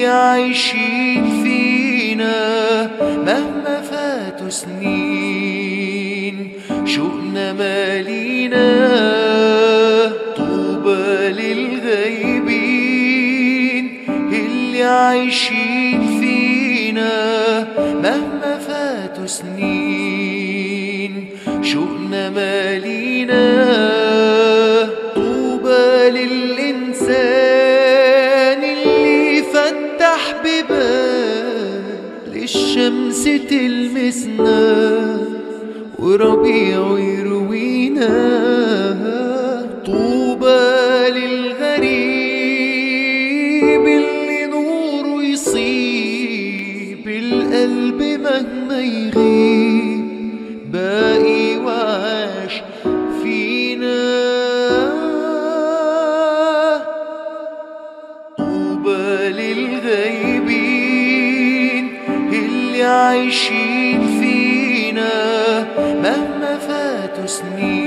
اللي عايشين فينا مهما فاتوا سنين شوقنا مالينا. طوبى للغايبين اللي عايشين فينا مهما فاتوا سنين شوقنا مالينا. طوبى للإنسان اللي فتح ببال الشمس تلمسنا وربيع يروينا. طوبى للغريب اللي نوره يصيب القلب مهما يغيب باقي وعاش فينا. طوبى للغايبين اللي عايشين فينا مهما فاتوا سنين